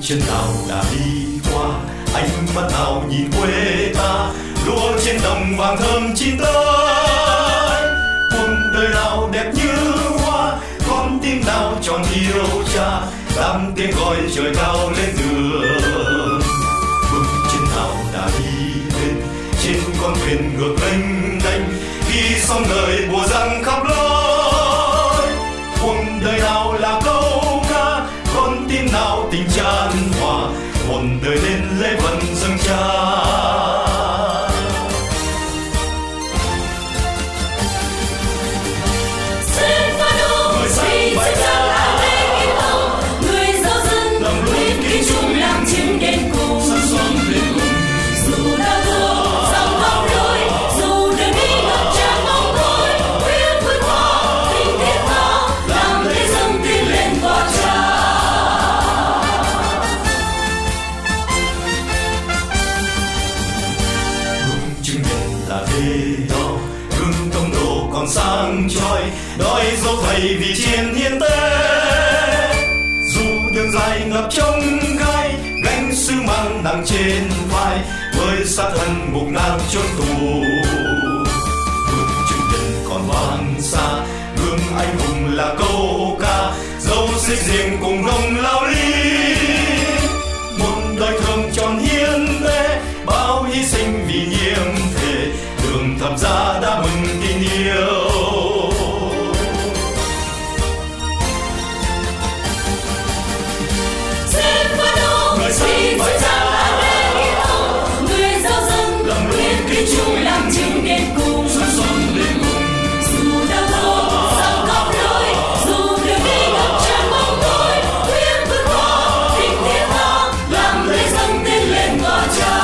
chân nào đã đi qua, ánh mắt nào nhìn quê ta, lúa trên đồng vàng thơm chín tới. Cuộc đời nào đẹp như hoa, con tim nào tròn yêu cha, đam tiếng gọi trời cao lên đường. Bước chân nào đã đi lên trên con thuyền ngược lênh đênh, khi sóng đời bùa răng khắp lối. Cuộc đời nào là câu ca, con tim nào tình chan hòa, hồn đời lên lễ vận dâng cha. Sang trôi đói dấu thầy vì chiến hiến tế, dù đường dài ngập trong gai, gánh sứ mang nặng trên vai, với xác thân mục nát chốn tù. Bước chân nhân còn vang xa, gương anh hùng là câu ca, dấu xích riêng cùng gông lao ly. Một đời thường tròn hiến tế, bao hy sinh vì nhiệm thể, đường thập giá đã mừng tình yêu. Người sáng phải ra người giáo dân lòng nguyện kính chung làm chứng đến cùng, xuân xuân đến cùng. Dù đau khổ dòng khóc lối, dù đường đi ngập tràn bóng tối, quyết vượt qua tình thiết tha, làm lễ dâng tiến lên ngõ cha.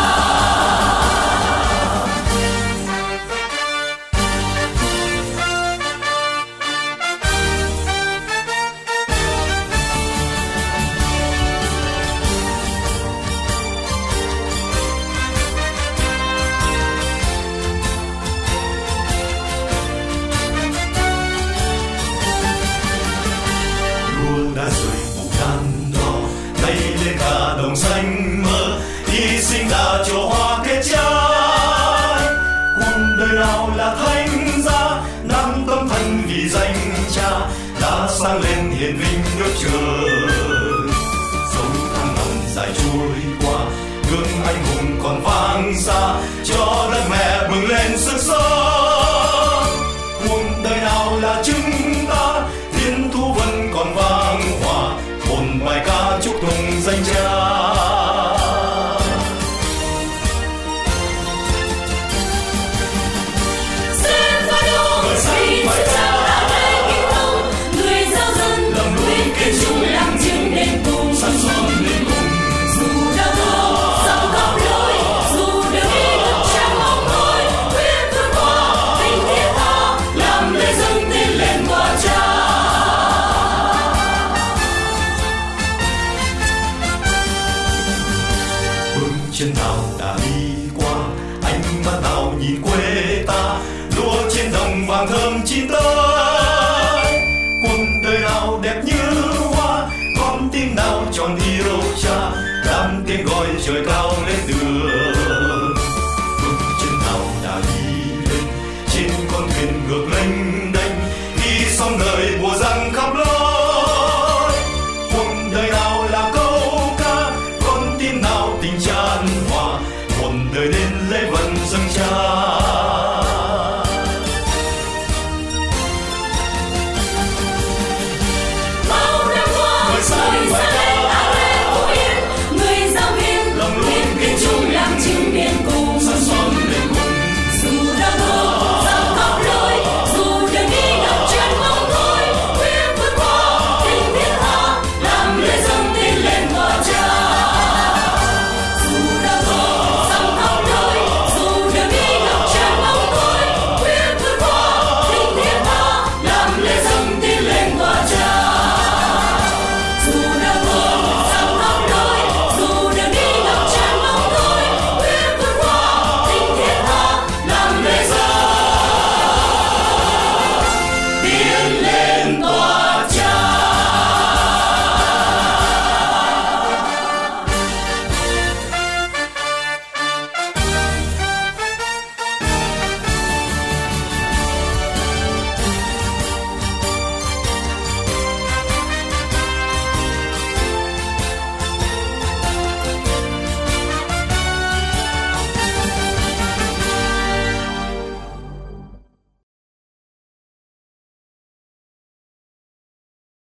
Đồng xanh mơ hy sinh đã cho hoa kết trái. Cuộc đời nào là thánh giá, năm tâm thân vì danh cha, đã sang lên hiển vinh nước trời. Dấu tháng năm dài trôi qua, gương anh hùng còn vang xa, cho đất mẹ bừng lên sức sống. Cuộc đời nào là chúng ta, thiên thu vẫn còn vang hòa, một bài ca chúc tụng danh cha. Người sáng phải ra người giáo dân lòng nguyện kính chung làm chứng đến cùng, sẵn son đến cùng. Dù đau khổ dòng khóc lối, dù đường đi ngập tràn bóng tối, quyết vượt qua tình thiết tha, làm lễ dâng tiến lên qua cha. Chân nào đã đi qua, ánh mắt nào nhìn quê ta, lúa trên đồng vàng thơm chín tới. Cuộc đời nào đẹp như hoa, con tim nào tròn yêu cha, đam tiếng gọi trời cao lên